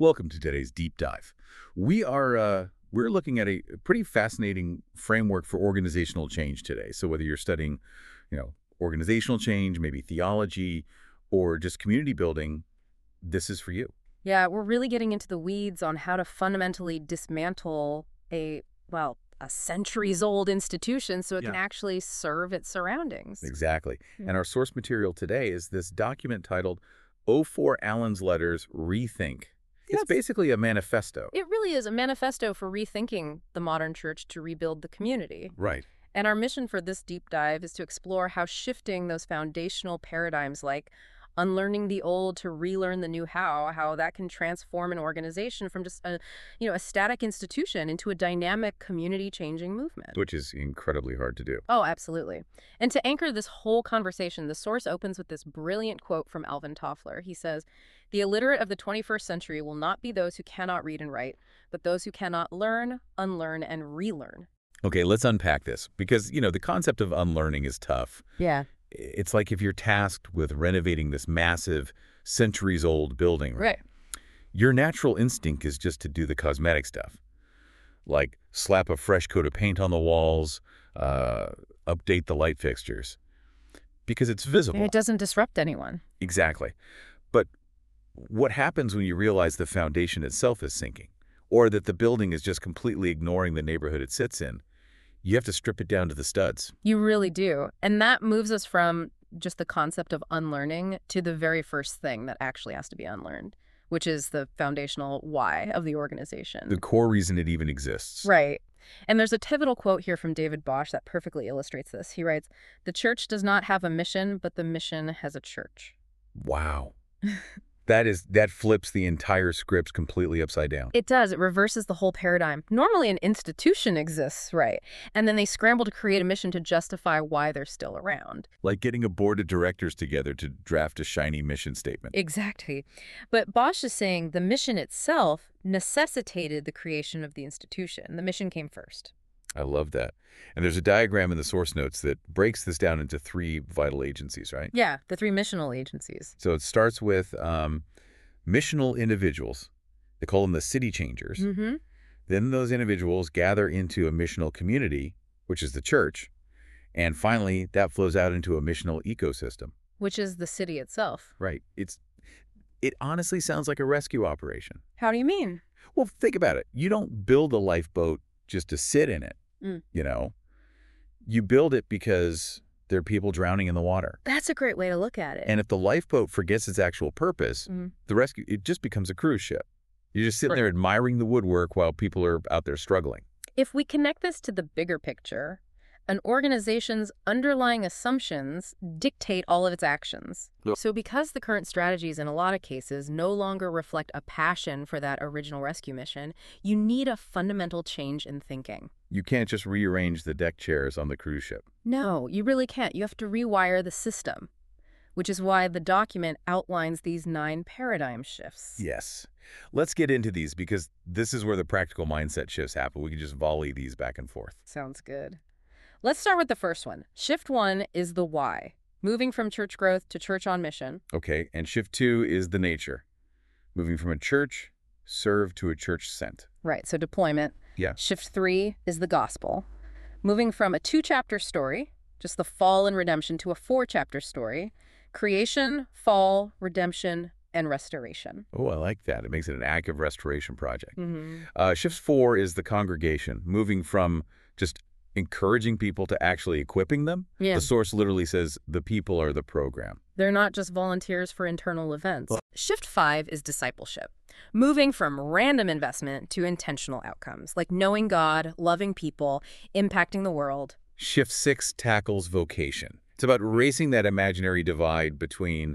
Welcome to today's deep dive. We're looking at a pretty fascinating framework for organizational change today. So whether you're studying, organizational change, maybe theology, or just community building, this is for you. Yeah, we're really getting into the weeds on how to fundamentally dismantle a centuries-old institution so it can actually serve its surroundings. Exactly. And our source material today is this document titled O4 Allen's Letters Rethink. It's basically a manifesto. It really is a manifesto for rethinking the modern church to rebuild the community. Right. And our mission for this deep dive is to explore how shifting those foundational paradigms like unlearning the old to relearn the new how that can transform an organization from just a static institution into a dynamic community-changing movement. Which is incredibly hard to do. Oh, absolutely. And to anchor this whole conversation, the source opens with this brilliant quote from Alvin Toffler. He says, "The illiterate of the 21st century will not be those who cannot read and write, but those who cannot learn, unlearn, and relearn." Okay, let's unpack this because, the concept of unlearning is tough. Yeah. It's like if you're tasked with renovating this massive, centuries-old building, right? Your natural instinct is just to do the cosmetic stuff, like slap a fresh coat of paint on the walls, update the light fixtures, because it's visible. And it doesn't disrupt anyone. Exactly. But what happens when you realize the foundation itself is sinking, or that the building is just completely ignoring the neighborhood it sits in? You have to strip it down to the studs. You really do. And that moves us from just the concept of unlearning to the very first thing that actually has to be unlearned, which is the foundational why of the organization. The core reason it even exists. Right. And there's a pivotal quote here from David Bosch that perfectly illustrates this. He writes, "The church does not have a mission, but the mission has a church." Wow. That flips the entire script completely upside down. It does. It reverses the whole paradigm. Normally an institution exists, right? And then they scramble to create a mission to justify why they're still around. Like getting a board of directors together to draft a shiny mission statement. Exactly. But Bosch is saying the mission itself necessitated the creation of the institution. The mission came first. I love that. And there's a diagram in the source notes that breaks this down into three vital agencies, right? Yeah, the three missional agencies. So it starts with missional individuals. They call them the city changers. Mm-hmm. Then those individuals gather into a missional community, which is the church. And finally, that flows out into a missional ecosystem. Which is the city itself. Right. It honestly sounds like a rescue operation. How do you mean? Well, think about it. You don't build a lifeboat just to sit in it. You build it because there are people drowning in the water. That's a great way to look at it. And if the lifeboat forgets its actual purpose, the rescue, it just becomes a cruise ship. You're just sitting there admiring the woodwork while people are out there struggling. If we connect this to the bigger picture, an organization's underlying assumptions dictate all of its actions. Yep. So because the current strategies in a lot of cases no longer reflect a passion for that original rescue mission, you need a fundamental change in thinking. You can't just rearrange the deck chairs on the cruise ship. No, you really can't. You have to rewire the system, which is why the document outlines these 9 paradigm shifts. Yes. Let's get into these because this is where the practical mindset shifts happen. We can just volley these back and forth. Sounds good. Let's start with the first one. Shift 1 is the why, moving from church growth to church on mission. Okay, and shift 2 is the nature, moving from a church served to a church sent. Right, so deployment. Yeah. Shift 3 is the gospel, moving from a 2-chapter story, just the fall and redemption, to a 4-chapter story, creation, fall, redemption, and restoration. Oh, I like that. It makes it an active restoration project. Mm-hmm. Shift 4 is the congregation, moving from just encouraging people to actually equipping them. Yeah. The source literally says the people are the program. They're not just volunteers for internal events. Shift 5 is discipleship, moving from random investment to intentional outcomes, like knowing God, loving people, impacting the world. Shift 6 tackles vocation. It's about erasing that imaginary divide between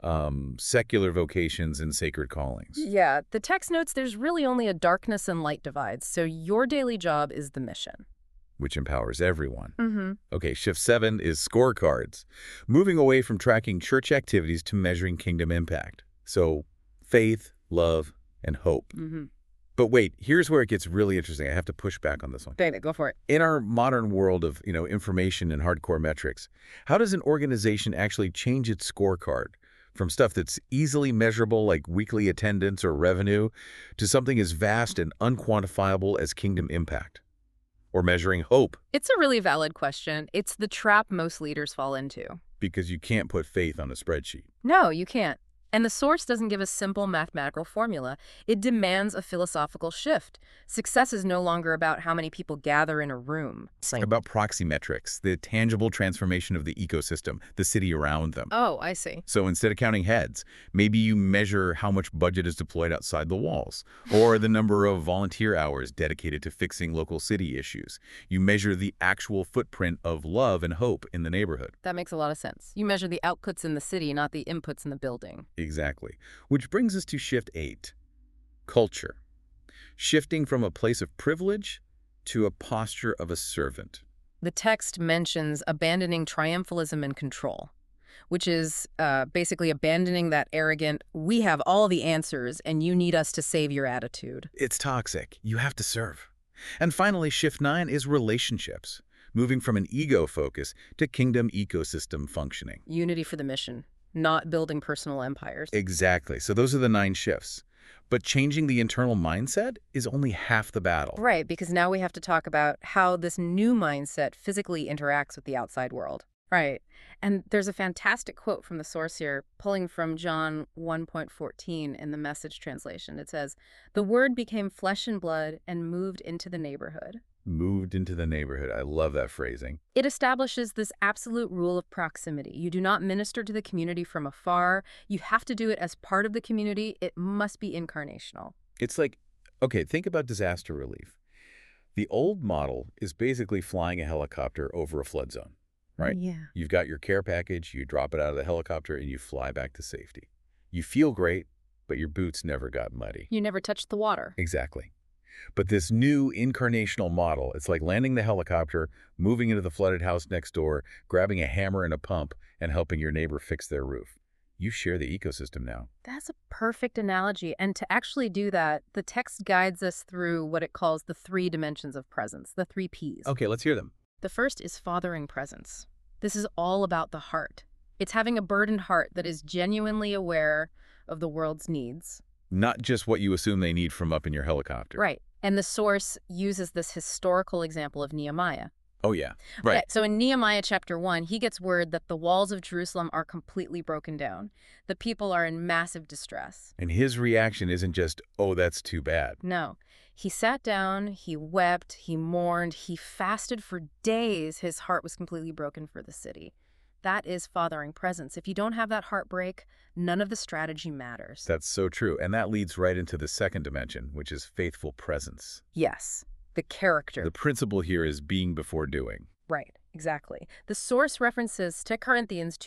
secular vocations and sacred callings. Yeah, the text notes there's really only a darkness and light divide, so your daily job is the mission. Which empowers everyone. Mm-hmm. Okay, shift 7 is scorecards, moving away from tracking church activities to measuring kingdom impact. So faith, love, and hope. Mm-hmm. But wait, here's where it gets really interesting. I have to push back on this one. Dang it, go for it. In our modern world of, information and hardcore metrics, how does an organization actually change its scorecard From stuff that's easily measurable like weekly attendance or revenue to something as vast and unquantifiable as kingdom impact. Or measuring hope. It's a really valid question. It's the trap most leaders fall into. Because you can't put faith on a spreadsheet. No, you can't. And the source doesn't give a simple mathematical formula. It demands a philosophical shift. Success is no longer about how many people gather in a room. It's about proxy metrics, the tangible transformation of the ecosystem, the city around them. Oh, I see. So instead of counting heads, maybe you measure how much budget is deployed outside the walls, or the number of volunteer hours dedicated to fixing local city issues. You measure the actual footprint of love and hope in the neighborhood. That makes a lot of sense. You measure the outputs in the city, not the inputs in the building. Exactly. Which brings us to shift 8, culture. Shifting from a place of privilege to a posture of a servant. The text mentions abandoning triumphalism and control, which is basically abandoning that arrogant, we have all the answers and you need us to save your attitude. It's toxic. You have to serve. And finally, shift 9 is relationships, moving from an ego focus to kingdom ecosystem functioning. Unity for the mission, not building personal empires. Exactly. So those are the 9 shifts. But changing the internal mindset is only half the battle. Right, because now we have to talk about how this new mindset physically interacts with the outside world. Right. And there's a fantastic quote from the source here, pulling from John 1.14 in the Message translation. It says, "The Word became flesh and blood and moved into the neighborhood." Moved into the neighborhood. I love that phrasing. It establishes this absolute rule of proximity. You do not minister to the community from afar. You have to do it as part of the community. It must be incarnational. It's like, okay, think about disaster relief. The old model is basically flying a helicopter over a flood zone, right? Yeah. You've got your care package, you drop it out of the helicopter, and you fly back to safety. You feel great, but your boots never got muddy. You never touched the water. Exactly. But this new incarnational model, it's like landing the helicopter, moving into the flooded house next door, grabbing a hammer and a pump, and helping your neighbor fix their roof. You share the ecosystem now. That's a perfect analogy. And to actually do that, the text guides us through what it calls the 3 dimensions of presence, the 3 Ps. Okay, let's hear them. The first is fathering presence. This is all about the heart. It's having a burdened heart that is genuinely aware of the world's needs. Not just what you assume they need from up in your helicopter. Right. And the source uses this historical example of Nehemiah. Oh, yeah. Right. Yeah, so in Nehemiah chapter 1, he gets word that the walls of Jerusalem are completely broken down. The people are in massive distress. And his reaction isn't just, oh, that's too bad. No. He sat down, he wept, he mourned, he fasted for days. His heart was completely broken for the city. That is fathering presence. If you don't have that heartbreak, none of the strategy matters. That's so true. And that leads right into the second dimension, which is faithful presence. Yes, the character. The principle here is being before doing. Right, exactly. The source references to Corinthians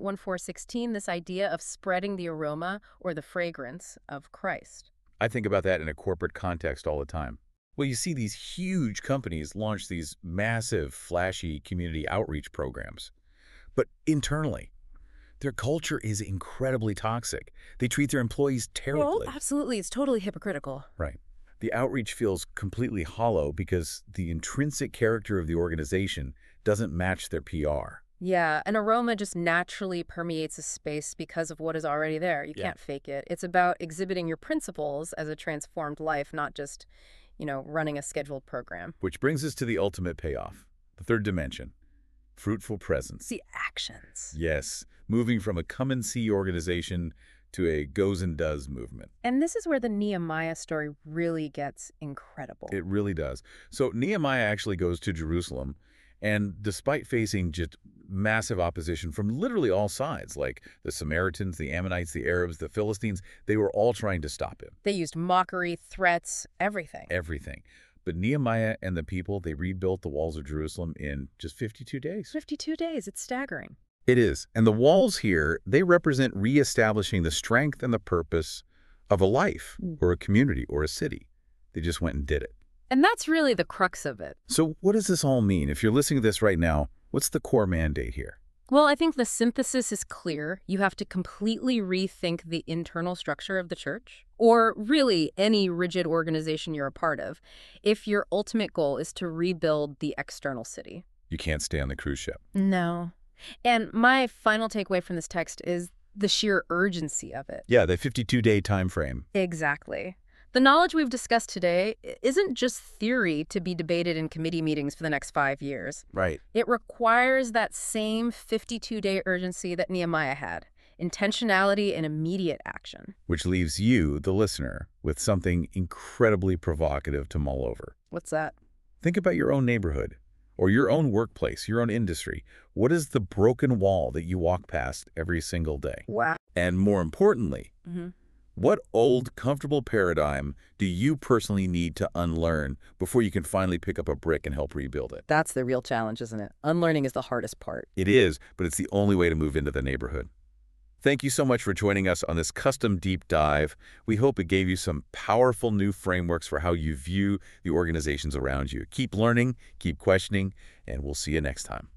2.1416 this idea of spreading the aroma or the fragrance of Christ. I think about that in a corporate context all the time. Well, you see these huge companies launch these massive, flashy community outreach programs. But internally, their culture is incredibly toxic. They treat their employees terribly. Well, absolutely. It's totally hypocritical. Right. The outreach feels completely hollow because the intrinsic character of the organization doesn't match their PR. Yeah, an aroma just naturally permeates a space because of what is already there. You can't fake it. It's about exhibiting your principles as a transformed life, not just, running a scheduled program. Which brings us to the ultimate payoff, the third dimension. Fruitful presence. The actions. Yes, moving from a come and see organization to a goes and does movement. And this is where the Nehemiah story really gets incredible. It really does. So Nehemiah actually goes to Jerusalem, and despite facing just massive opposition from literally all sides, like the Samaritans, the Ammonites, the Arabs, the Philistines, they were all trying to stop him. They used mockery, threats, everything. Everything. But Nehemiah and the people, they rebuilt the walls of Jerusalem in just 52 days. 52 days. It's staggering. It is. And the walls here, they represent reestablishing the strength and the purpose of a life or a community or a city. They just went and did it. And that's really the crux of it. So what does this all mean? If you're listening to this right now, what's the core mandate here? Well, I think the synthesis is clear. You have to completely rethink the internal structure of the church, or really any rigid organization you're a part of, if your ultimate goal is to rebuild the external city. You can't stay on the cruise ship. No. And my final takeaway from this text is the sheer urgency of it. Yeah, the 52-day time frame. Exactly. The knowledge we've discussed today isn't just theory to be debated in committee meetings for the next 5 years. Right. It requires that same 52-day urgency that Nehemiah had, intentionality and immediate action. Which leaves you, the listener, with something incredibly provocative to mull over. What's that? Think about your own neighborhood, or your own workplace, your own industry. What is the broken wall that you walk past every single day? Wow. And more importantly, what old, comfortable paradigm do you personally need to unlearn before you can finally pick up a brick and help rebuild it? That's the real challenge, isn't it? Unlearning is the hardest part. It is, but it's the only way to move into the neighborhood. Thank you so much for joining us on this custom deep dive. We hope it gave you some powerful new frameworks for how you view the organizations around you. Keep learning, keep questioning, and we'll see you next time.